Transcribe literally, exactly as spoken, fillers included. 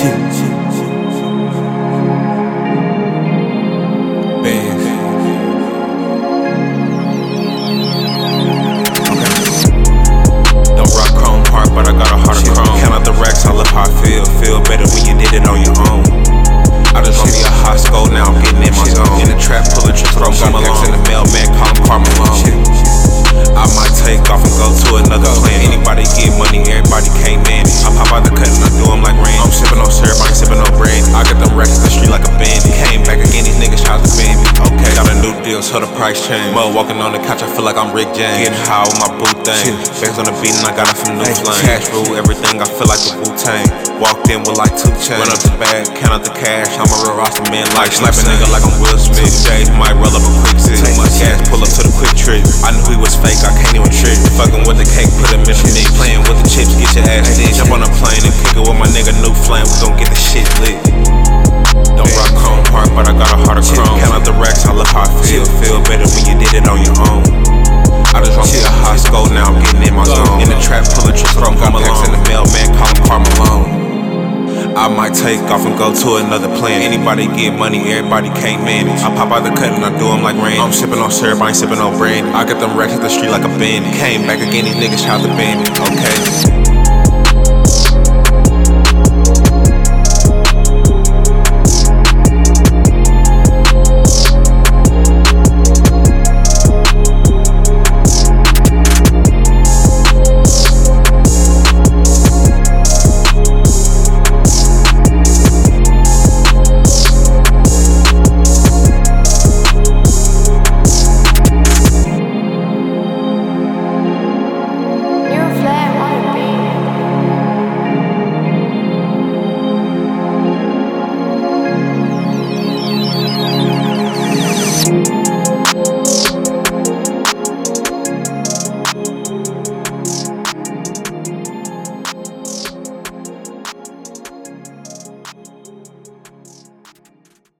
Chill, chill, band. Don't rock Chrome Park, but I got a heart of chrome. Count out the racks, I love how I feel. Feel better when you did it on your own. I just want me a hot skull, now I'm getting in my zone. In the trap, pulling trips, throw some along. In the mailman, call him Carmelo. I might take off and go to another plan. Anybody get money, everybody can't manage. I pop out the cut and I do them like rain. I'm sipping on syrup, I ain't sipping on brandy. I got them racks in the street like a bandit. Came back again, these niggas tried to ban me. Okay, got a new deal, so the price change. Mo walking on the couch, I feel like I'm Rick James. Getting high with my boot thing. Bands on the beat and I got it from New Flame. Cash rule everything, I feel like the Wu-Tang. Walked in with like two chains. Run up the bag, count out the cash. I'm a real roster man, like slapping nigga like I'm Will Smith. Two days might roll up a quick six. Too much gas, pull up to the quick trip. I knew he was fake, I can't even trick. Fucking with the cake, put him in the mix. Playing with the chips, get your ass lit. Jump on a plane and kick it with my nigga New Flame. We gon' get the shit lit. Don't rock Chrome Park, but I got a heart of chrome. Count out the racks, I love how I feel. Feel better when you did it on your own. I just want me a hot skull, now I'm getting in my zone. In the trap, pulling trips, throw them along. In the mailman, call him Carmelo. I might take off and go to another plan. Anybody get money, everybody can't manage. I pop out the cut and I do them like rain. I'm sipping on syrup, I ain't sipping on brandy. I got them racks at the street like a bandit. Came back again, these niggas tried to ban me. Okay.